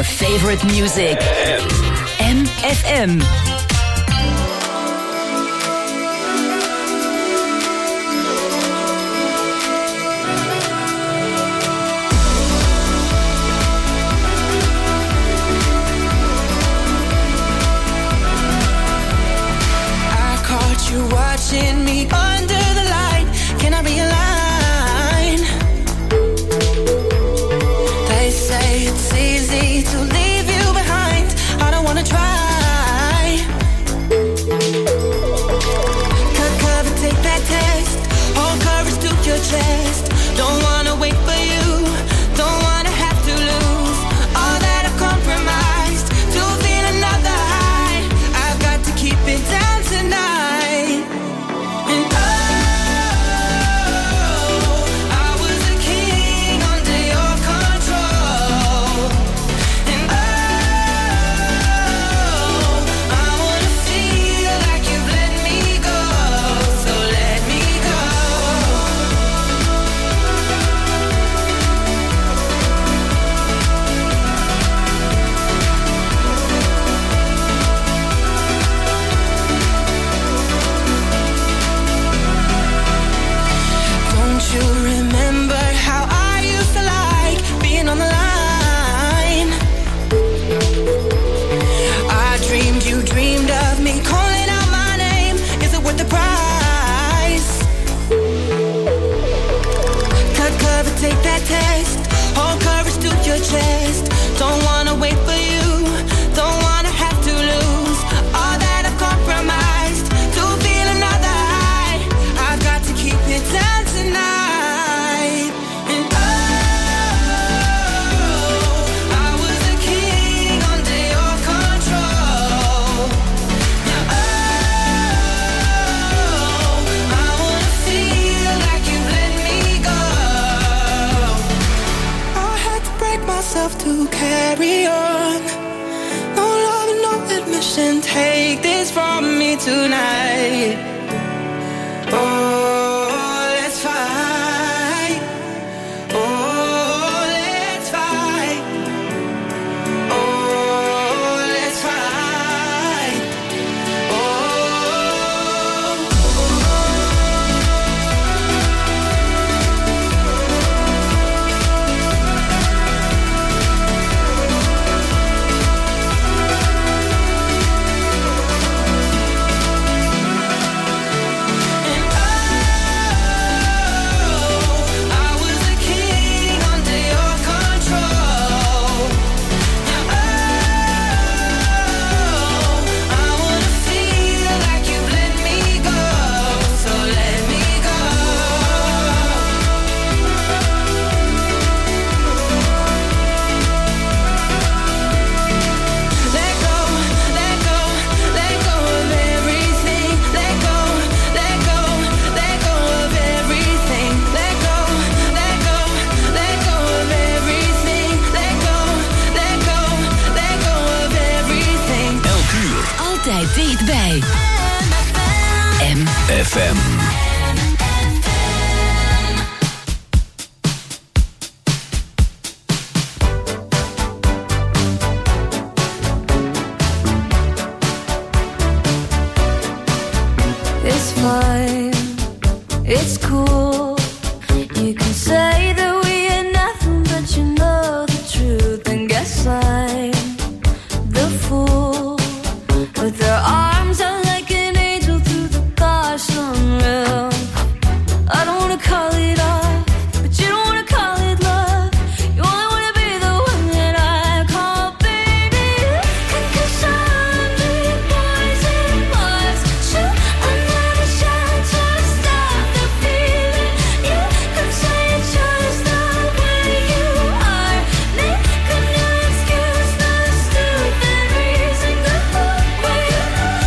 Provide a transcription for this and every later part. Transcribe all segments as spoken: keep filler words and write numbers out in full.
your favorite music. M F M. You watching me under the light? Can I realign? They say it's easy to leave you behind. I don't wanna try. Cut cover, take that test. Hold courage to your chest. Don't wanna wait for you. Don't wanna have to lose all that I've compromised to feel another high. I've got to keep it down tonight. Take that test, hold courage to your chest. Don't wanna wait for you, don't wanna have to lose all that I've compromised to feel another high. I've got to keep it down tonight. And oh, I was a king under your control. Oh, I wanna feel like you've let me go. Myself to carry on. No love and no admission. Take this from me tonight. Oh, let's fight. Oh, let's fight. Oh, let's fight. Dichtbij. M F M. It's fine, it's cool. You can say that we are nothing, but you know the truth. And guess I'm the fool. With their arms out like an angel through the car sunroof. I don't wanna call it off, but you don't wanna call it love. You only wanna be the one that I call baby. Cause I'm the boys and boys. Shoot another shot to stop the feeling. You could say it's just the way you are. Make a new excuse, the stupid reason. Go away.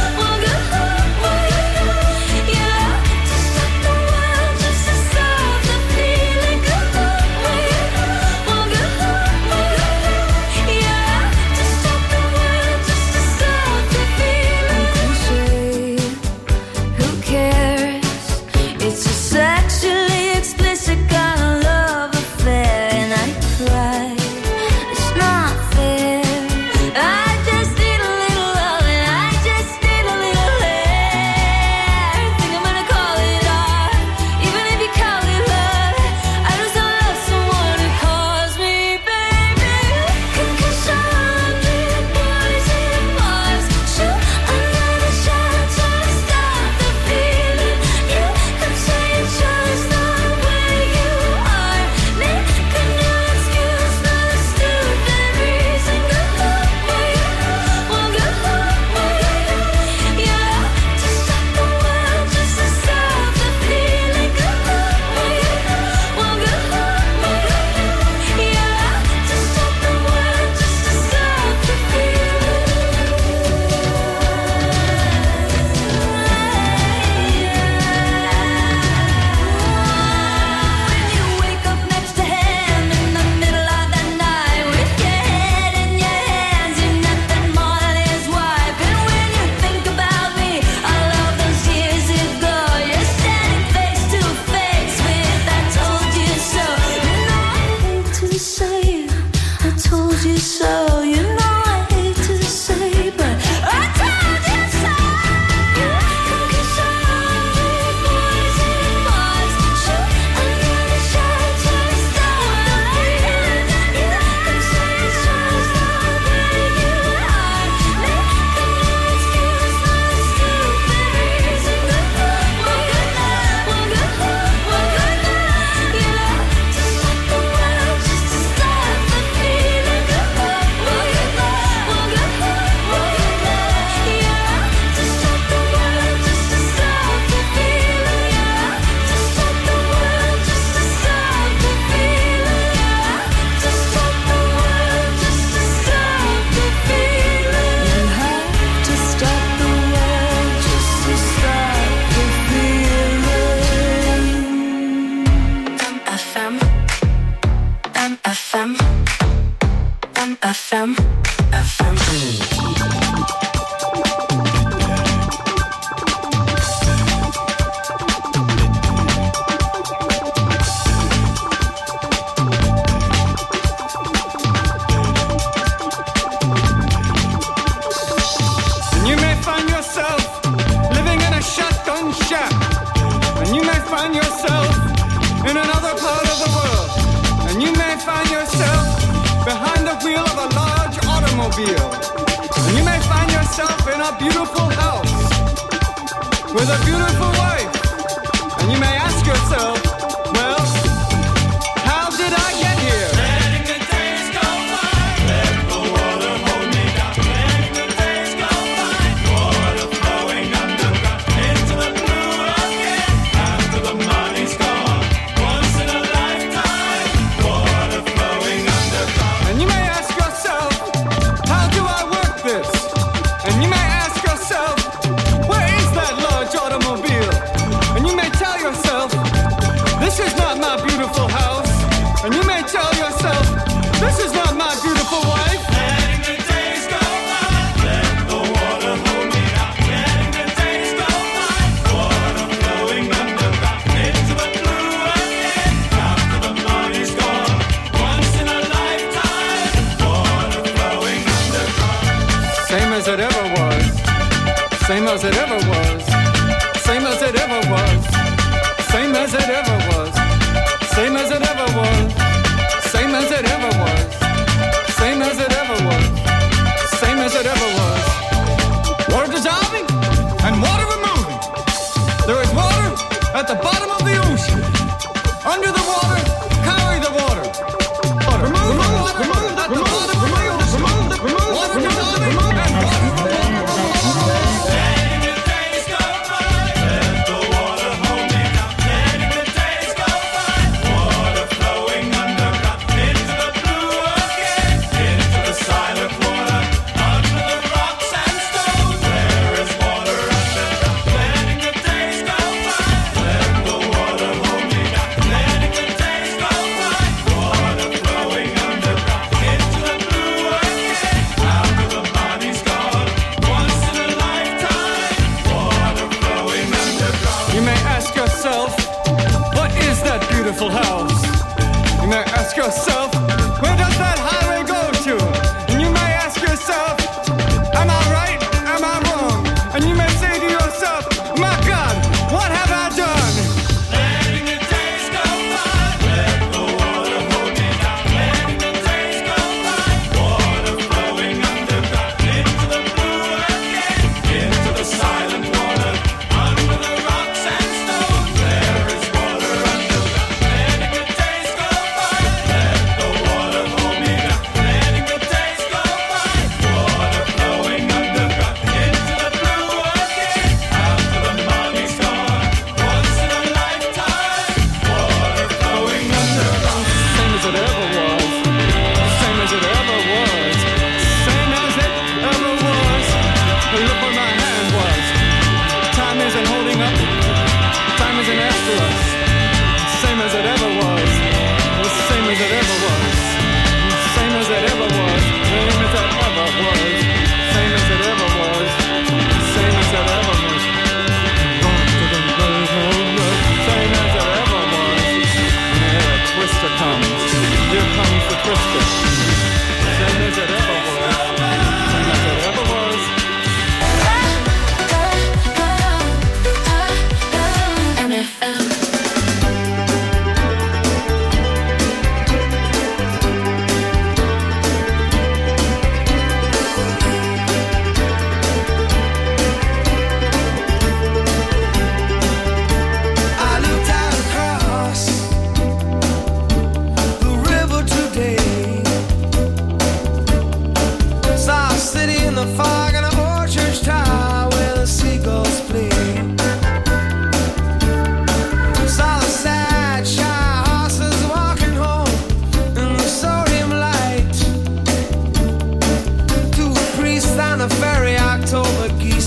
Let the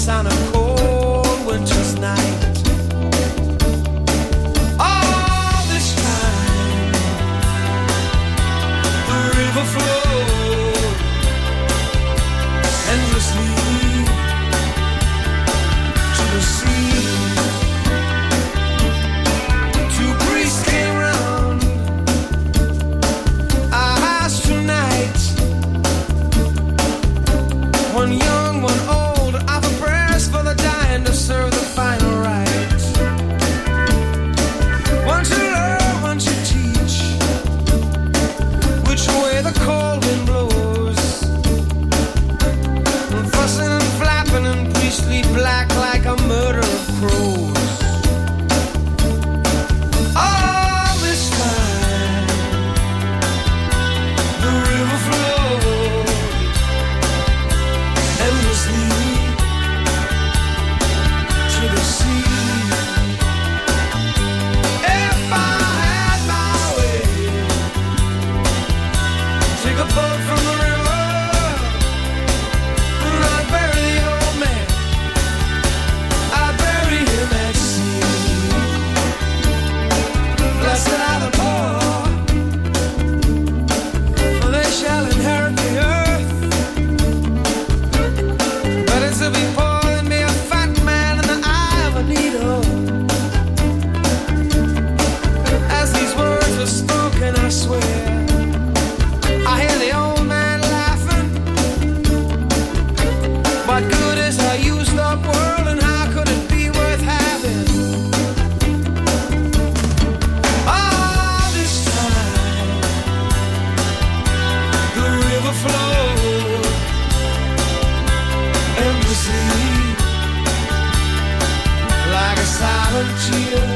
on a cold winter's night. All this time, the river flowed endlessly to the sea. Two priests came round our house tonight. One young, one old, offer prayers for the dying to serve the final rites. One to learn, one to teach which way the cold wind blows. And fussing and flapping in priestly black like a murder of crows. All this time, the river flowed endlessly to the sea. If I had my way, take a boat from the river, and I'd bury the old man. I'd bury him at sea. Blessed are the poor, for they shall inherit the earth. Better to be poor than be a fat man in the eye of a needle. As these words were spoken, I swear, I hear the old man laughing. What good is a used up world, and how could it be worth having? All this time, the river flowed endlessly like a silent tear.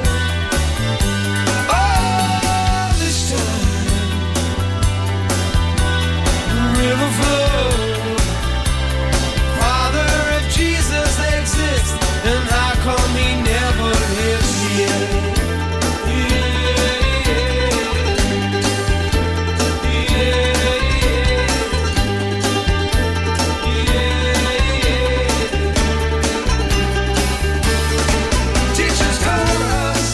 All this time, the river flowed. Father, if Jesus exists, then how come he never lives here? Teachers told us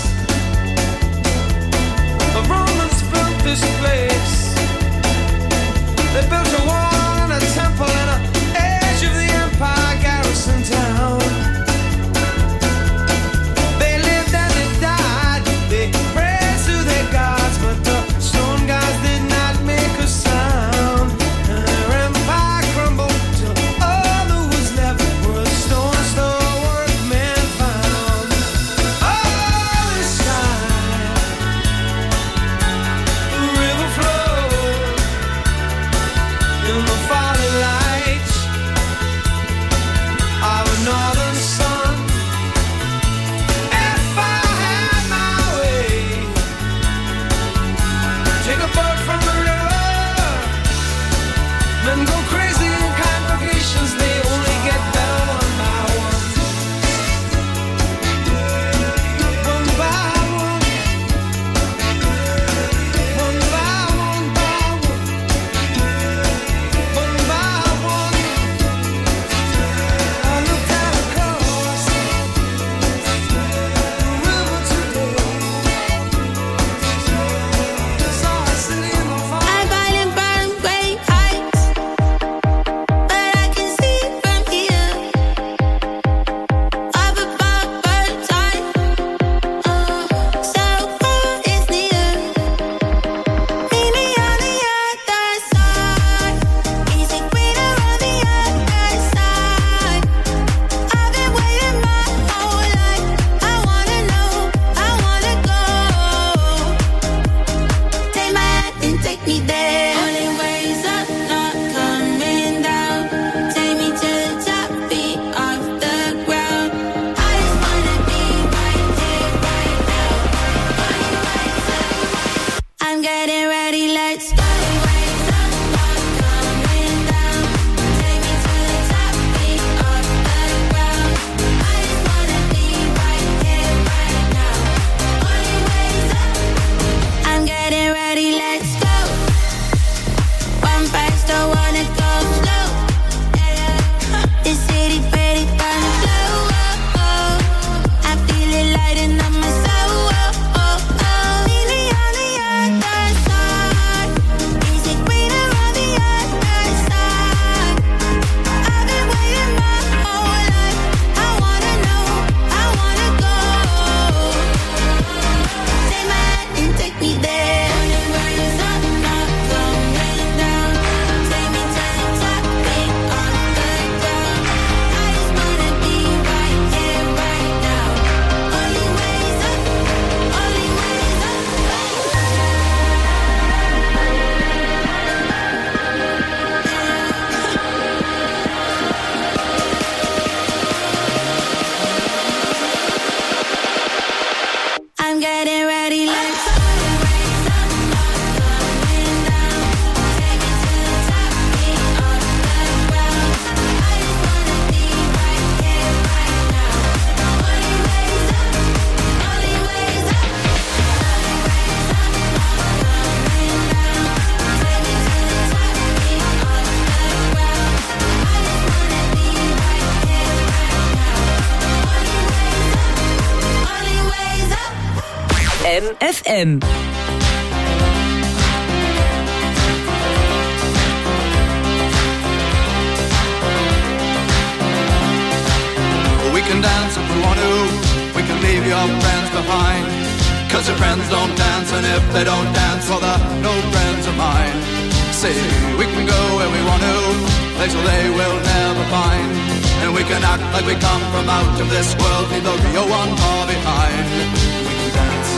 F M. We can dance if we want to, we can leave your friends behind. Cause your friends don't dance, and if they don't dance, well they're no friends of mine. See, we can go where we want to, places they will never find. And we can act like we come from out of this world, leave the real one far behind. We can dance.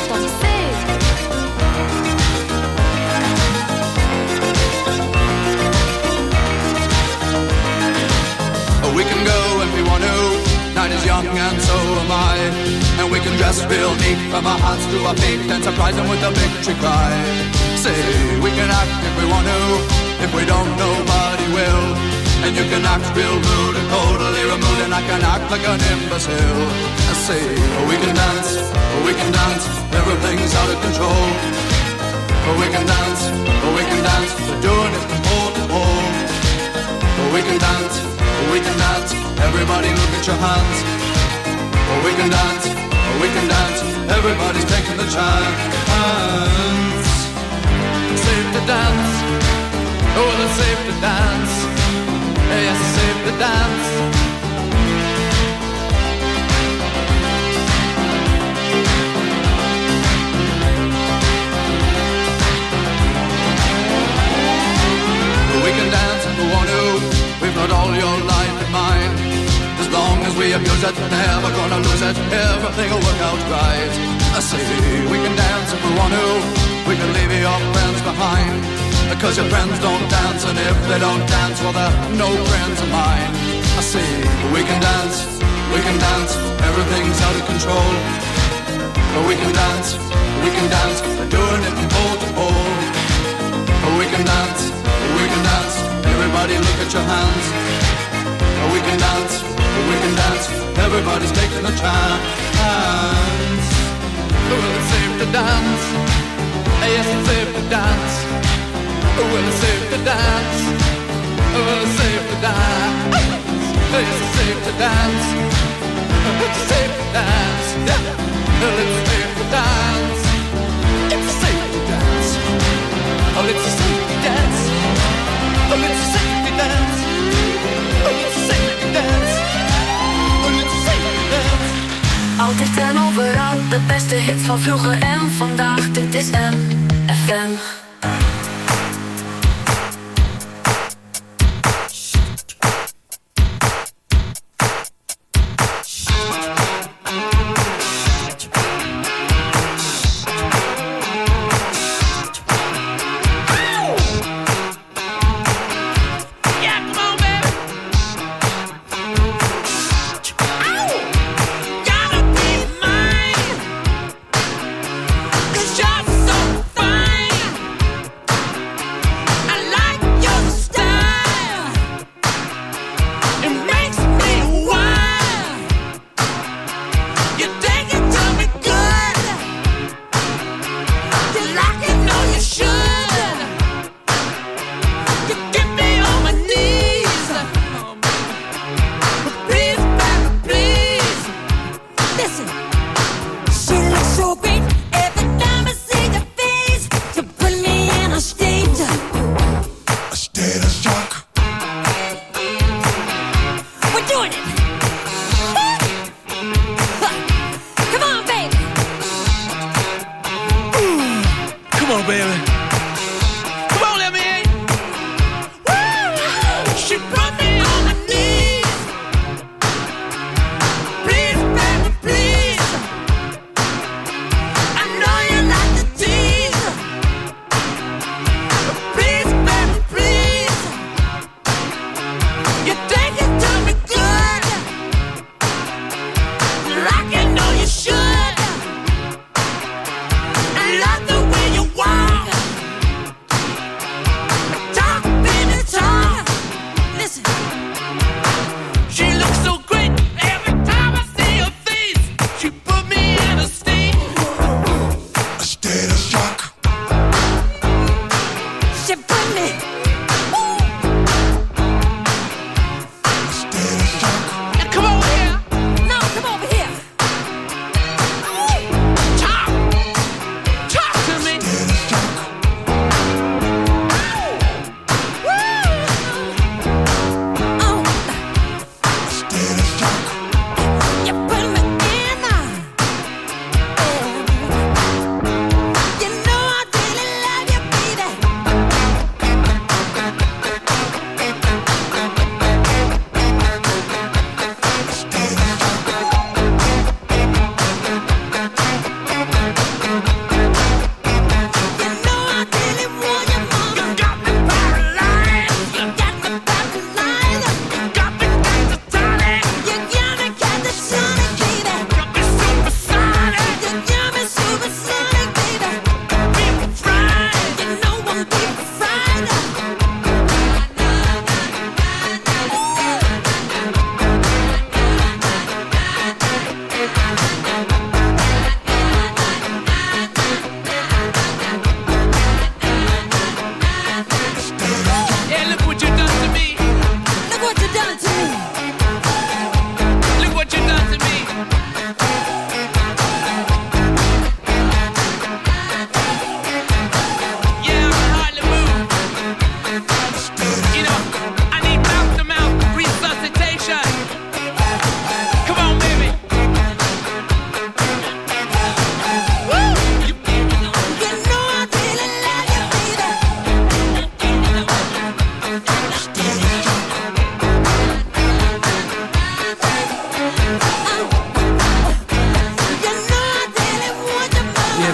We can go if we want to, night is young and so am I. And we can dress real neat from our hearts to our feet and surprise them with a victory cry. Say, we can act if we want to, if we don't nobody will. And you can act real rude and totally removed, and I can act like an imbecile. I say, we can dance, we can dance, everything's out of control. We can dance, we can dance, we're doing it from pole to pole. We can dance, we can dance, everybody look at your hands. We can dance, we can dance, everybody's taking the chance. It's safe to dance, oh it's safe to dance. Yes, it's safe to dance. We can dance if we want to, we've got all your life in mind. As long as we abuse it, never gonna lose it, everything will work out right. I say, we can dance if we want to, we can leave your friends behind. Because your friends don't dance, and if they don't dance, well they're no friends of mine. I say, we can dance, we can dance, everything's out of control. We can dance, we can dance, we're doing it from pole to pole. We can dance, we can dance, everybody look at your hands. We can dance, we can dance, everybody's taking a chance. Well, it's safe to dance, yes, it's safe to dance. Well, it's safe to dance, well, it's safe to dance. Yes, it's safe to dance, it's safe to dance. Well, it's safe to dance, it's safe to dance. Oh, it's safe to dance, oh, it's safe to dance. Oh, it's safe to dance, oh, it's safe to dance. Altijd en overal, de beste hits van vroeger en vandaag. Dit is M F M. You're so fine.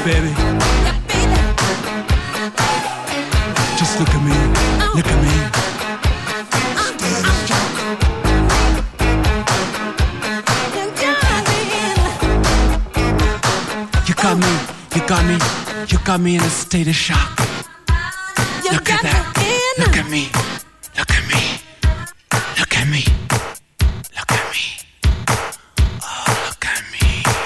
baby. Just look at me, look at me. You got me, you got me, you got me in a state of shock. Look at that, look at me, look at me, look at me, look at me. Oh, look at me.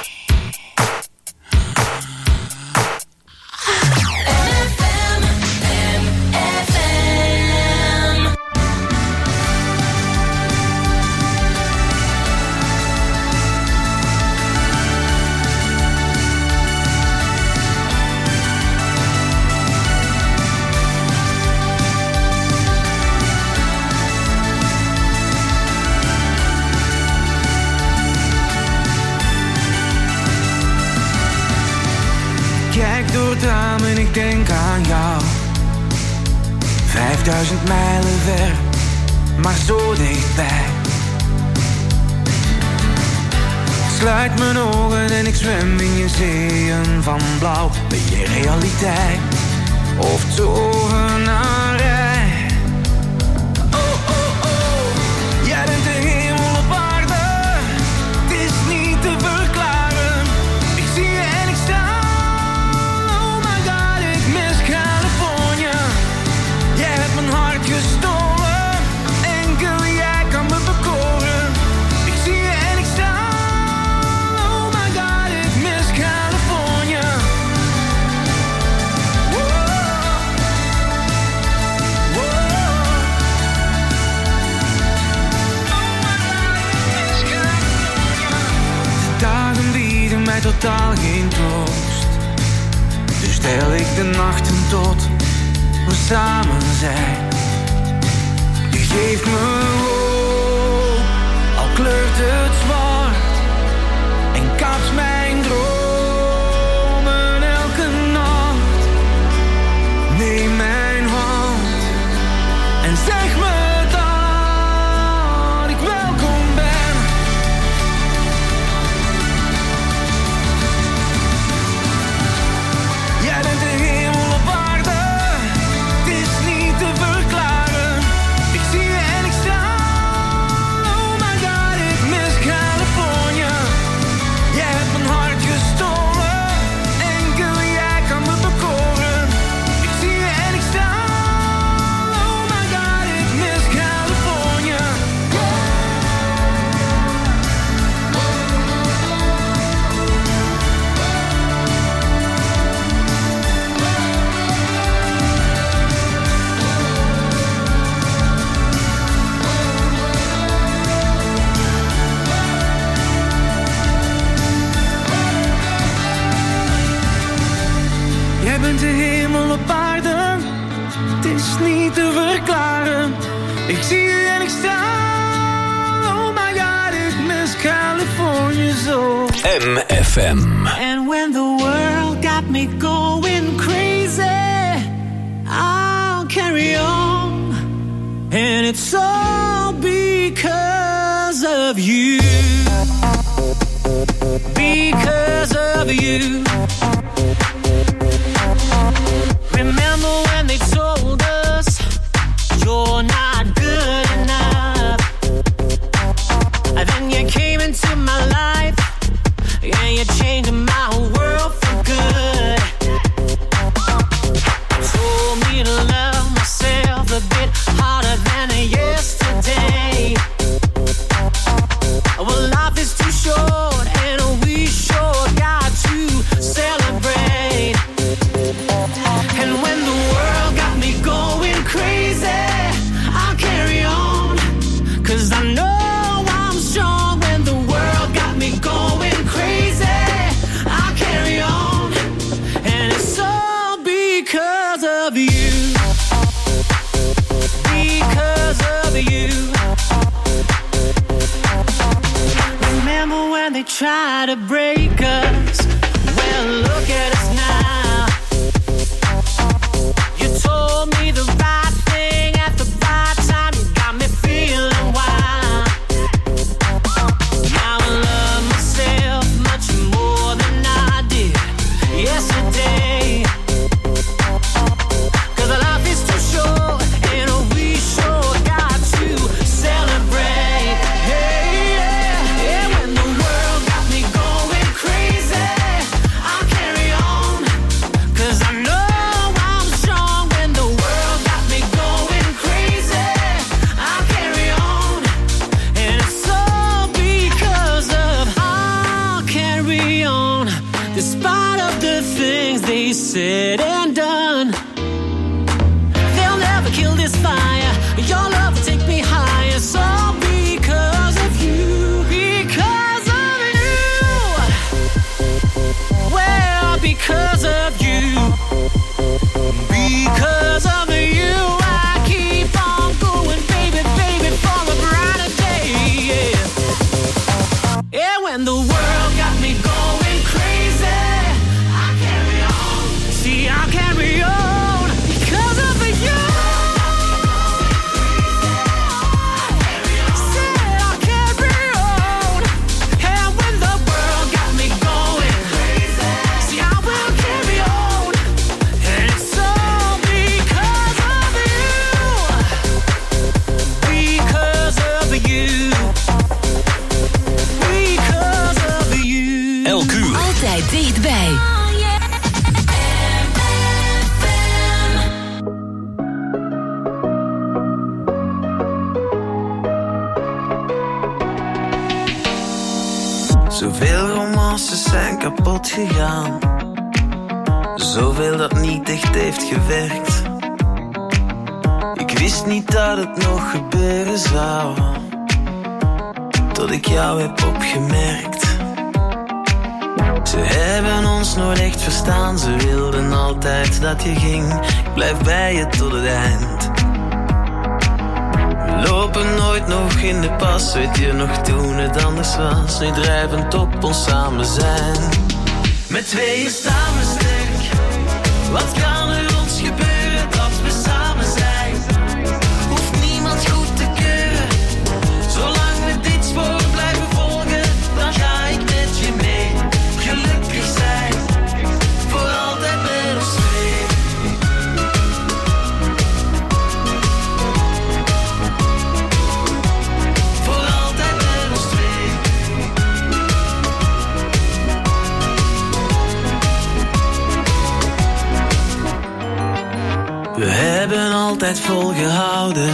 Kijk door het raam en ik denk aan jou. Vijfduizend mijlen ver, maar zo dichtbij. Sluit mijn ogen en ik zwem in je zeeën van blauw. Ben je realiteit of tovenarij? Oh, oh, oh, jij bent de hemel op aarde. Het is niet te verklaren. Ik zie je en ik sta. Gestolen, enkel jij kan me bekoren. Ik zie je en ik sta. Oh my god, ik mis California. Wow. Wow. Oh my god, ik mis California. De dagen bieden mij totaal geen troost. Dus tel ik de nachten tot we samen zijn. Geef me hoop, al kleurt het zwart en kapt mijn dromen elke nacht. Neem mijn hand en zeg me dat ik welkom ben. Jij bent de hemel op aarde, het is niet te verklaren. Jij bent de hemel op aarde, het is niet te verklaren. Ik zie je en ik sta. Oh my god, ik mis California zo. M F M. And when the world got me going crazy, I'll carry on. And it's all because of you. Because of you. Remember when they told us you're not good enough? And then you came into my life, and you changed my world for good. Told me to love myself a bit harder than yesterday. Well, life is too short, and we sure got to celebrate. And when the world got me going crazy, I'll carry on, 'cause I know I'm strong. When the world got me going crazy, I'll carry on. And it's all because of you. Because of you. Remember when they tried to break us? Well, look at us now. You told me the right thing at the right time. You got me feeling wild. Now I love myself much more than I did yesterday. finally said and done. They'll never kill this fire. Your love will take me higher. So because of you, because of you, well, because of you, because of you, I keep on going, baby, baby, for a brighter day. Yeah, yeah, when the world got me going crazy, I carry on. See, I carry on because of you. Said I carry on. And when the world got me going crazy, see, I will carry on. And it's all because of you. Because of you. Because of you. Elk uur. Altijd dichtbij. Zoveel romances zijn kapot gegaan. Zoveel dat niet echt heeft gewerkt. Ik wist niet dat het nog gebeuren zou, tot ik jou heb opgemerkt. Ze hebben ons nooit echt verstaan. Ze wilden altijd dat je ging. Ik blijf bij je tot het eind. We lopen nooit nog in de pas. Weet je nog toen het anders was? Nu drijvend op ons samen zijn. Met tweeën staan we sterk. Wat kan er ons gebeuren dat we samen zijn? Hoeft niemand goed te keuren. Zolang we dit spoor blijven volgen, dan ga ik met je mee. Gelukkig zijn, voor altijd met ons twee. Voor altijd met ons twee. We hebben altijd volgehouden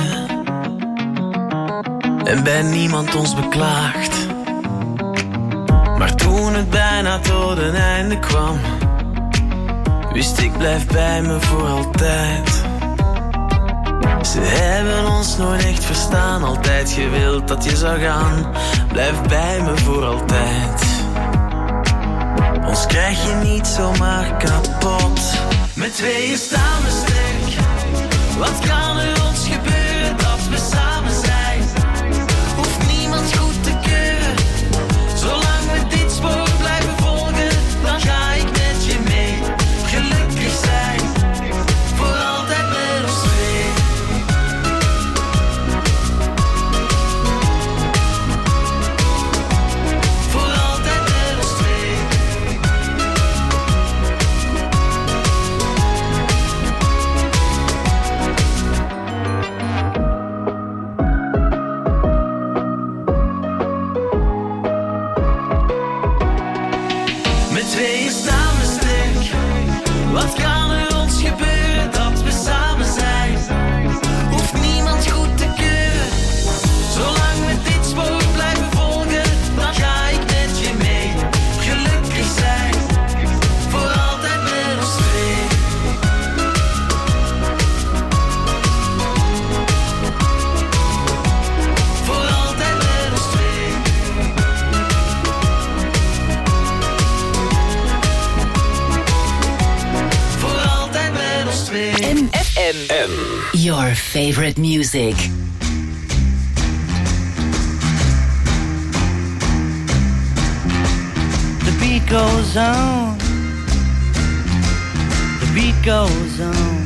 en bij niemand ons beklaagd. Maar toen het bijna tot een einde kwam, wist ik blijf bij me voor altijd. Ze hebben ons nooit echt verstaan. Altijd gewild dat je zou gaan. Blijf bij me voor altijd. Ons krijg je niet zomaar kapot. Met tweeën staan we sterk. Wat kan er ons gebeuren dat we samen zijn? Hoeft niemand goed te keuren. Zolang we dit spoor blijven volgen, dan ga ik met je mee. Gelukkig zijn, voor altijd met ons twee. Voor altijd met ons twee. Met tweeën staan we sterk. Wat kan er ons gebeuren dat we samen zijn? Hoeft niemand goed te keuren. Zolang we dit spoor blijven volgen, dan ga ik met je mee. Gelukkig zijn, voor altijd met ons twee. Voor altijd met ons twee. Voor altijd met ons twee. M F M. Your favorite music. The beat goes on. The beat goes on.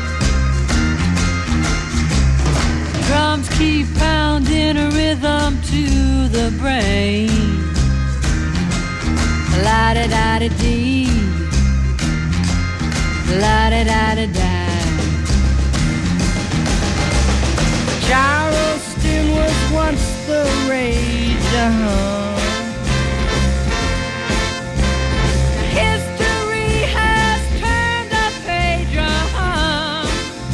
Drums keep pounding a rhythm to the brain. La da da da dee. La da da da da. Charleston was once the rage, uh-huh. History has turned a page, uh-huh.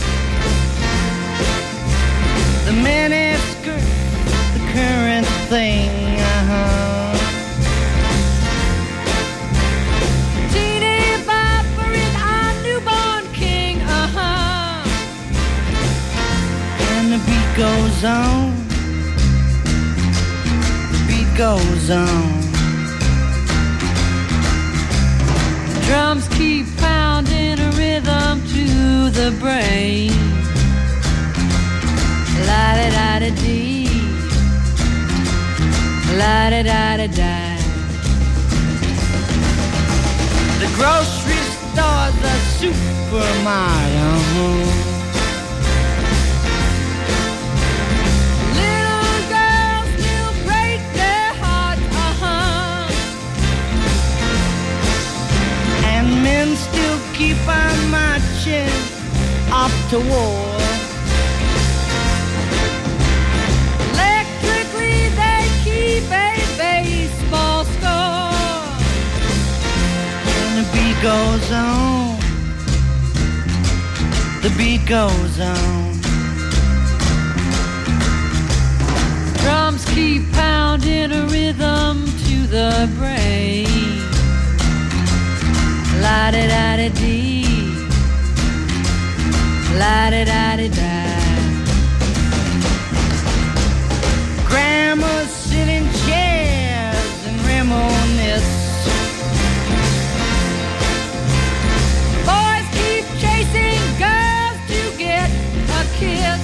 The miniskirt, the current thing, uh-huh. Teeny bopper in goes on. Drums keep pounding a rhythm to the brain. La-da-da-da-dee, la-da-da-da-da. The grocery store's a supermarket. Little girls still break their hearts, uh-huh. And men still keep on marching off to war. Electrically they keep a baseball score. And the beat goes on. The beat goes on. Drums keep pounding a rhythm to the brain. La-da-da-da-dee, la-da-da-da-da. Grandmas sit in chairs and reminisce. Boys keep chasing girls to get a kiss.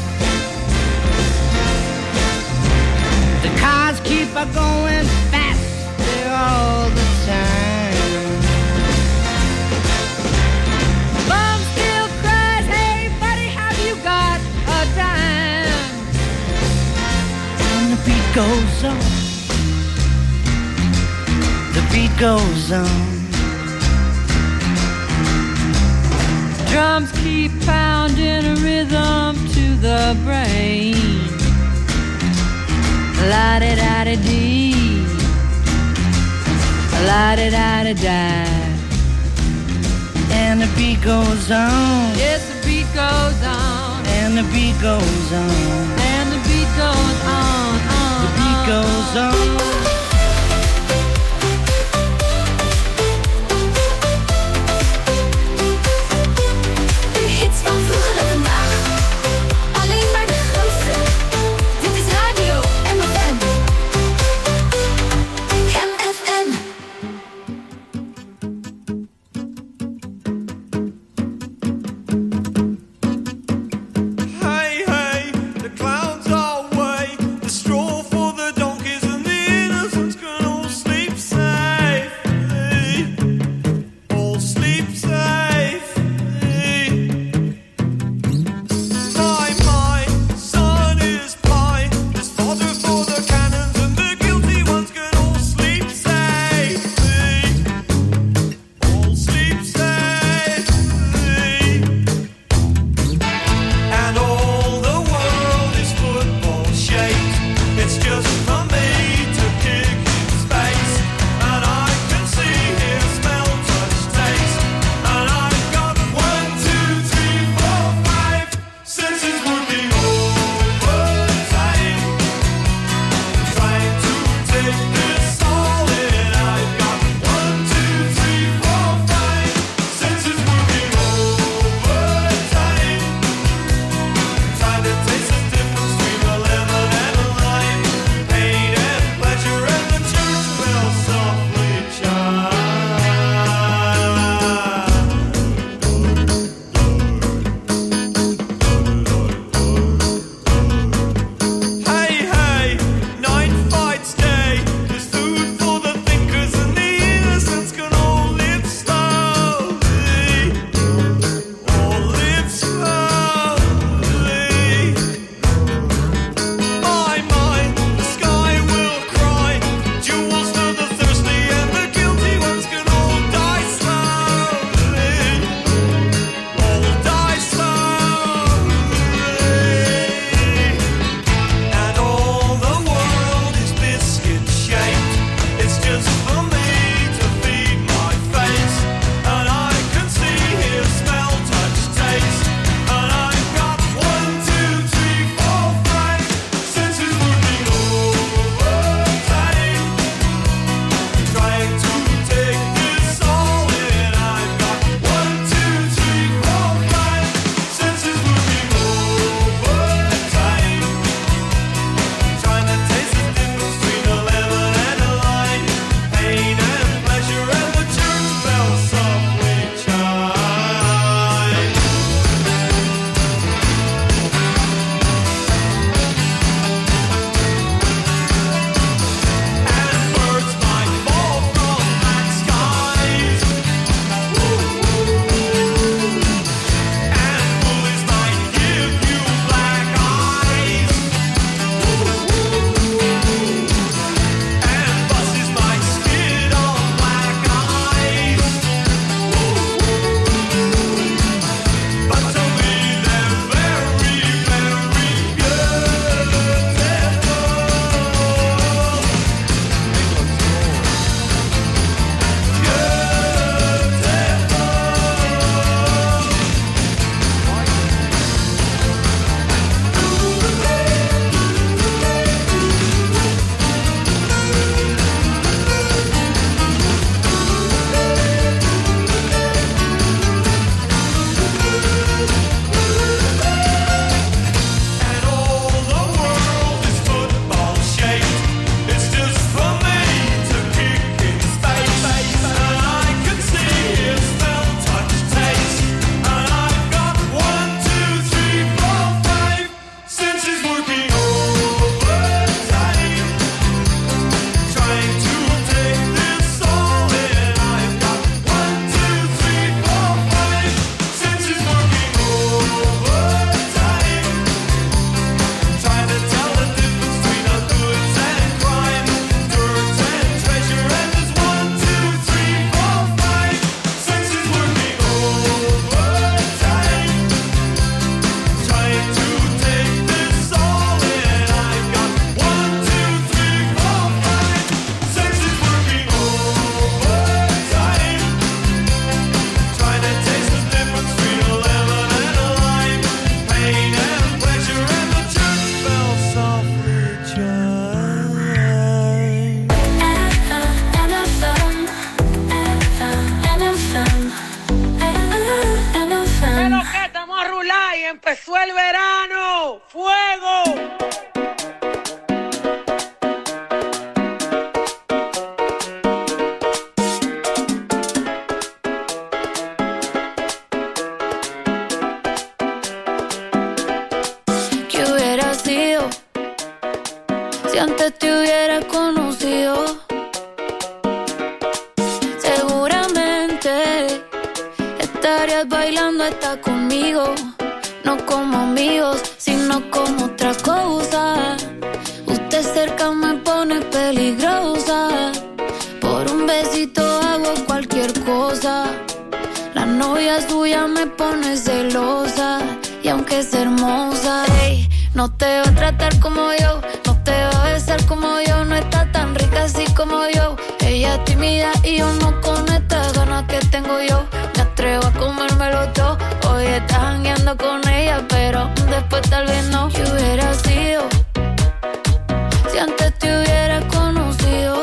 The cars keep a going faster all the time. Mom still cries, hey buddy, have you got a dime? And the beat goes on. The beat goes on. Drums keep pounding a rhythm to the brain. La-da-da-da-dee, la-da-da-da-da. And the beat goes on. Yes, the beat goes on. And the beat goes on. And the beat goes on, on, The beat goes on. De hits van vroeger en vandaag. Alleen maar de grootste. Dit is Radio M F M. M F M. Hey, hey, the clouds are away. The straw for the donkeys and the empezó el verano. ¡Fuego! ¿Qué hubiera sido si antes te hubiera conocido? Seguramente estarías bailando hasta conmigo. No como amigos, sino como otra cosa. Usted cerca me pone peligrosa. Por un besito hago cualquier cosa. La novia suya me pone celosa. Y aunque es hermosa, hey, no te va a tratar como yo, no te va a besar como yo, no está tan rica así como yo. Ella es tímida y yo no con estas ganas que tengo yo. Me atrevo a comérmelo todo. Hoy estás jangueando con ella, pero después tal vez no. ¿Qué hubiera sido si antes te hubiera conocido?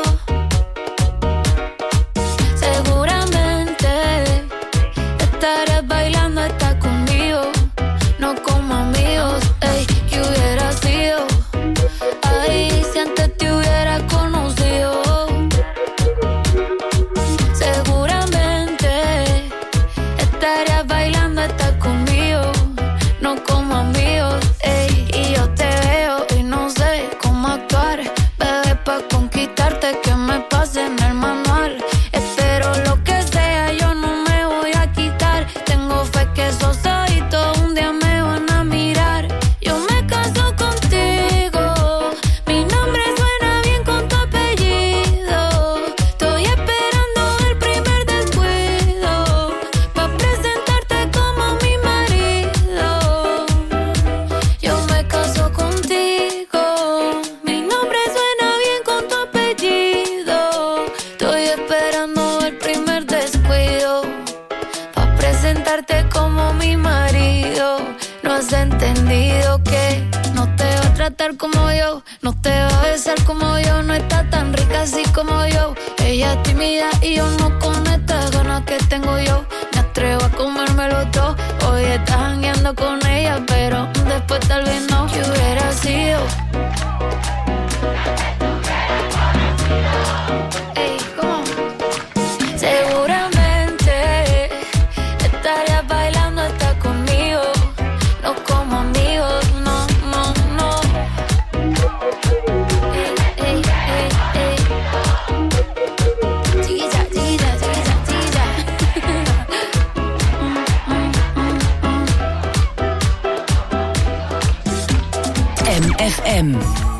Seguramente estarías bailando hasta conmigo. No como amigos, ey, ¿qué hubiera sido? Ay, si antes te hubiera conocido. Seguramente estarías bailando hasta conmigo. No como amigos, ey, y yo te veo y no sé cómo actuar. Bebé, pa' conquistarte que me pase en el manual. Espero lo que sea, yo no me voy a quitar. Tengo fe que esos ojitos un día me van a mirar. Yo me caso contigo, mi nombre suena bien con tu apellido. Estoy esperando el primer descuido pa' presentarte como mi marido. Yo me caso contigo, mi nombre suena bien con tu apellido. Estoy esperando el primer descuido pa' presentarte como mi marido. No has entendido que no te va a tratar como yo, no te va a besar como yo, no está tan rica así como yo. Ella es tímida y yo no con estas ganas que tengo yo. Me atrevo a comérmelo todo. Hoy estás jangueando con ella, pero después tal vez no. ¿Qué hubiera sido? Ey, ¿cómo? Seguramente estarías bailando hasta conmigo. No como amigos, no, no, no. Ey, ey, ey, ey. Chiquilla, chiquilla, chiquilla, chiquilla. M F M.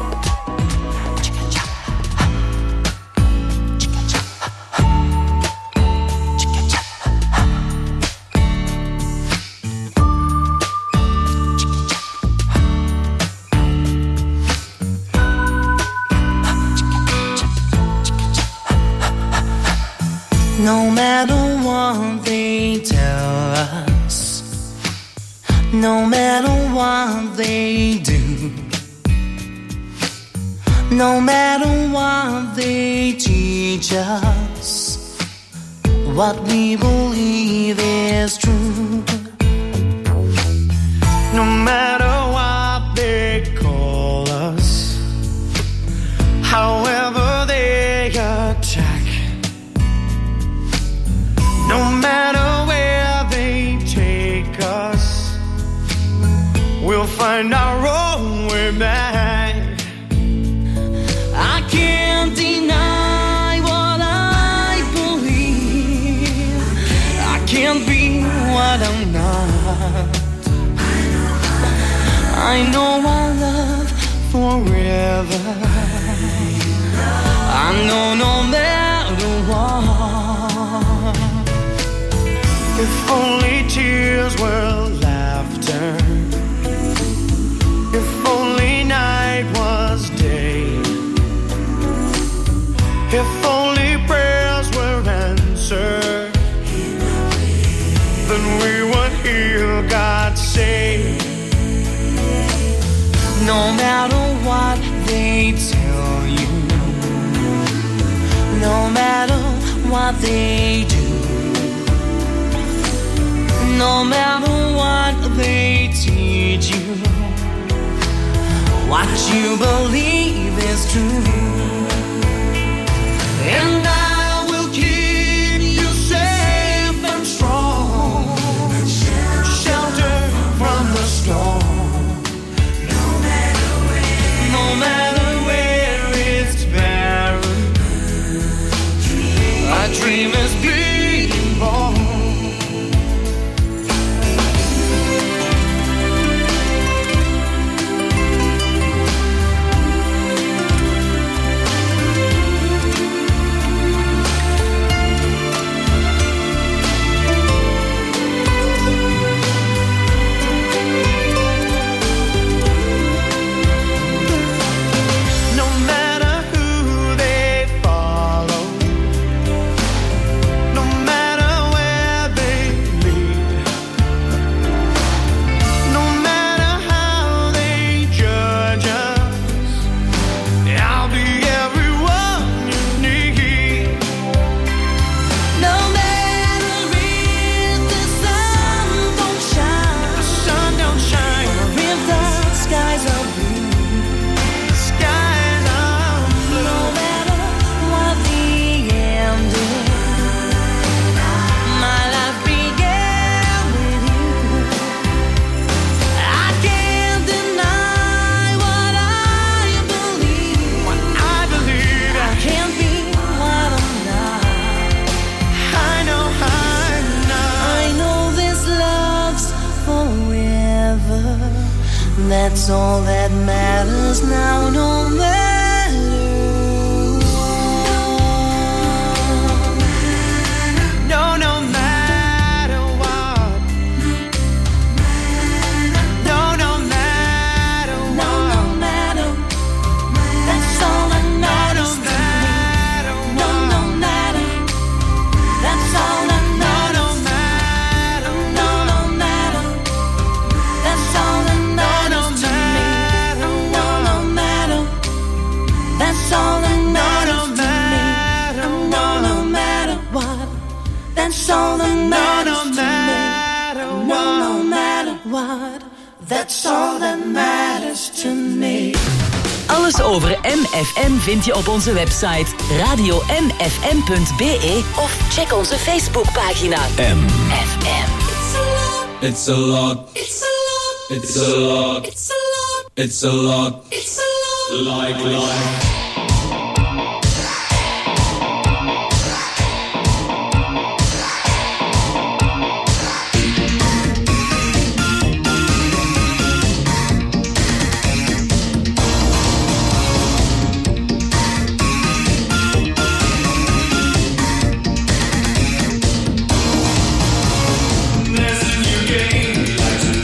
No matter what they tell us, no matter what they do, no matter what they teach us, what we believe is true. No matter what they call us, however they attack, no matter where they take us, we'll find our own way back. I can't deny what I believe. I can't be what I'm not. I know I love forever. I know no matter what. If only tears were laughter, if only night was day, if only prayers were answered, then we would hear God say, no matter what they tell you, no matter what they do, no matter what they teach you what you believe is true. And I will keep you safe and strong, shelter from the storm. No matter where, no matter where it's barren, my dream is being born. That's all that matters now, no matter what. No, no matter what. No, no matter what. No, no matter. That's all that matters to me. No, no matter. That's all that matters. No, no matter. That's all that matters to me. No, no matter. That's all that matters to me. No, no matter what. That's all that matters to me. No, no matter what. That's all that matters to me. Alles over M F M vind je op onze website radio m f m punt b e of check onze Facebookpagina M F M. It's a lot. It's a lot. It's a lot. It's a lot. It's a lot. It's a lot. Like life.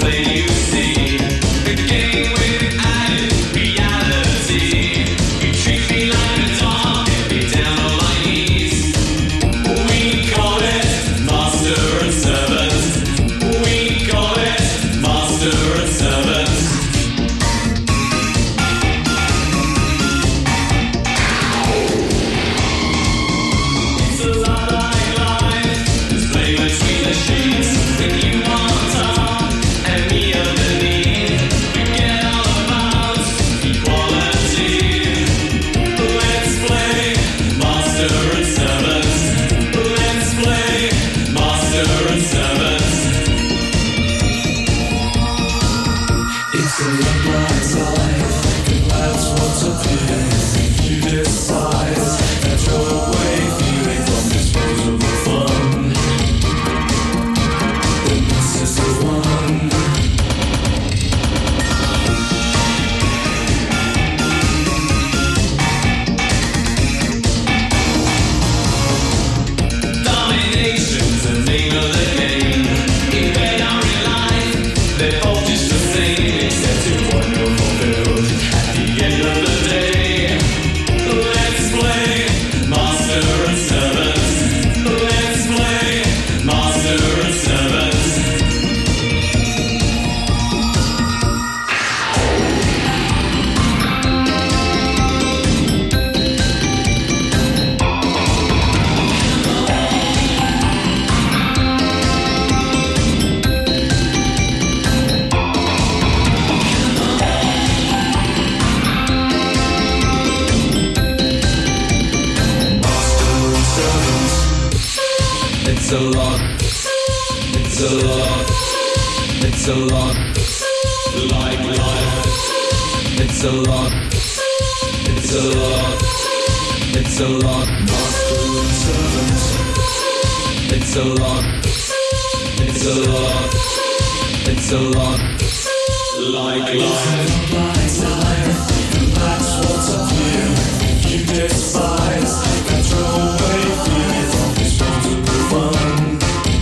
Reality. You It's a lot. It's a lot. It's a lot. Like life. It's a lot. It's a lot. It's a lot. Master and servant. It's a lot. It's a lot. It's a lot. Like life. Like life. And that's what's up here. You despise. And throw away fear from disposable fun.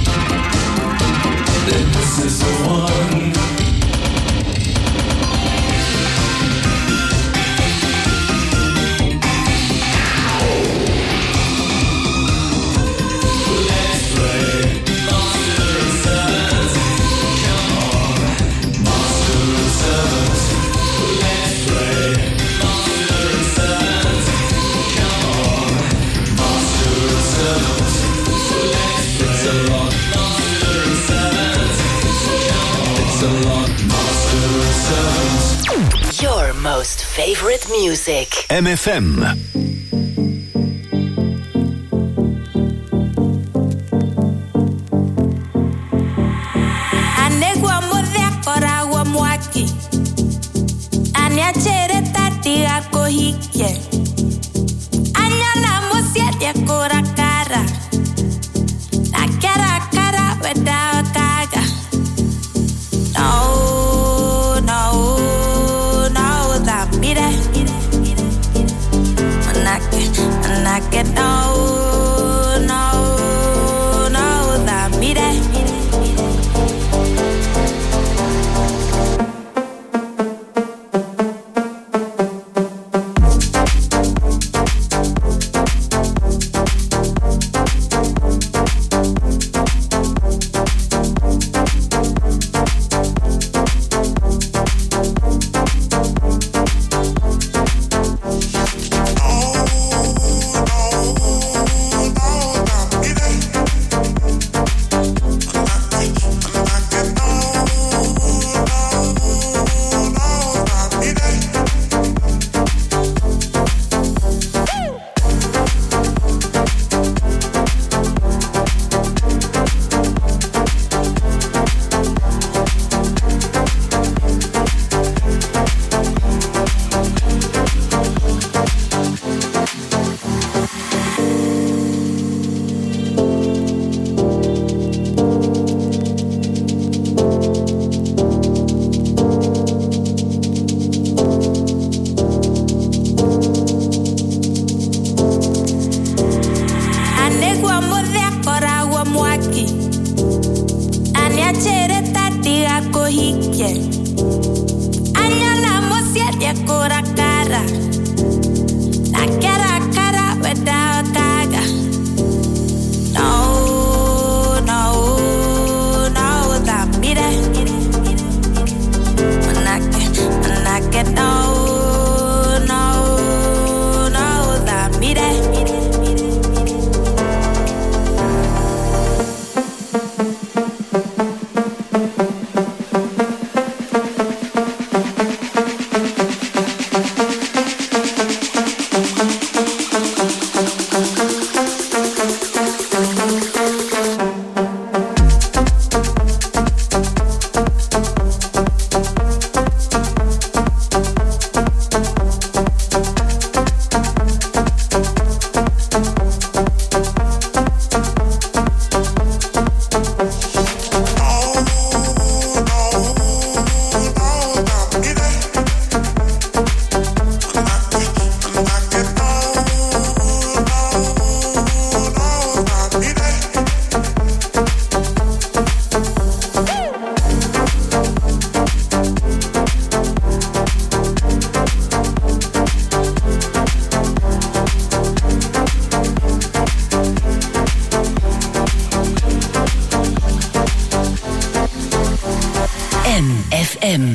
Then this is the one. Your most favorite music. M F M. Anegwa modhia kora wa mwaki. Anya chere tati ako hike. Anya na mosia dia kora kara. Na kara kara weda kaga. No, no, no, that mire. Manake, manake, no, no, no, that mire. M F M.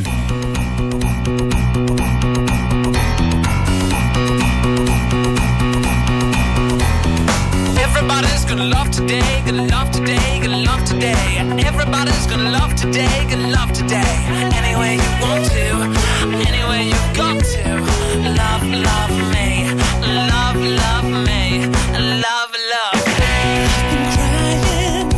Everybody's gonna love today, gonna love today, gonna love today. Everybody's gonna love today, gonna love today. Any way you want to, any way you've got to. Love, love me, love, love me, love, love me. I've been crying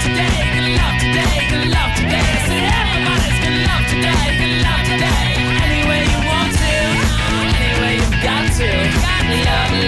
today, good love today, good love today. I said everybody's good love today.